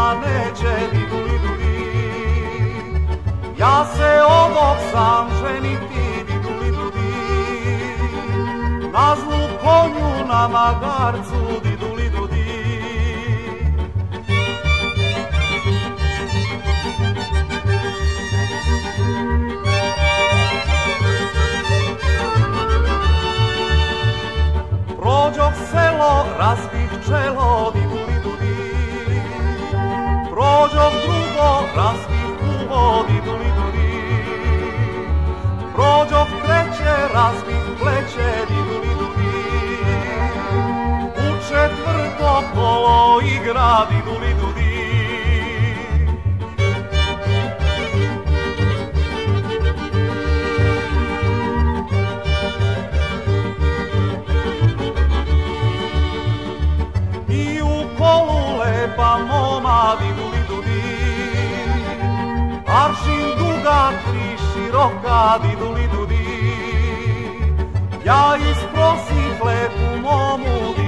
da neće diduli dudi. Ja se odok sam ženiti diduli dudi. Na zlu konju na magarcu diduli dudi. Prođoh selo, razbih čelo, diduli dudi. Prođoh drugo, razbih uvo, diduli dudi. Prođoh treće, razbih pleće, diduli dudi. U četvrto kolo igra, diduli dudi. Lepa moma diduli dudi. Aršin duga, tri široka diduli dudi. Ja isprosih lepu momu